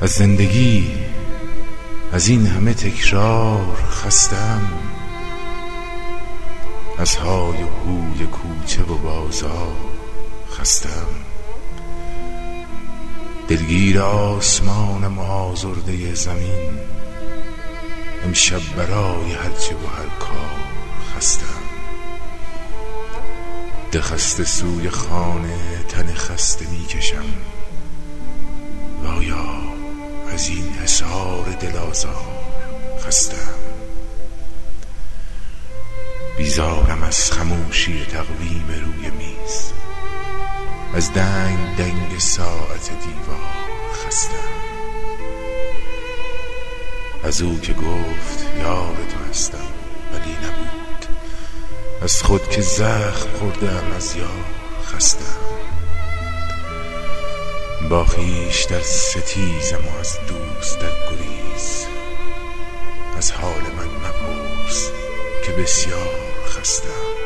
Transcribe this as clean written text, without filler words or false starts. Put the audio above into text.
از زندگی، از این همه تکرار خستم، از های و هوی کوچه و بازار خستم. دلگیر آسمانم و آزرده زمین، امشب برای هرچه و هر کار خستم. دخسته سوی خانه تن خسته می کشم، وایا از این حصار دل آزار خستم. بیزارم از خموشی تقویم روی میز، از دنگ دنگ ساعت دیوار خستم. از او که گفت یار تو هستم ولی نبود، از خود که زخم خوردم از یار خستم. با خویش در ستیزم و از دوست در گریز، از حال من مپرس که بسیار خستم.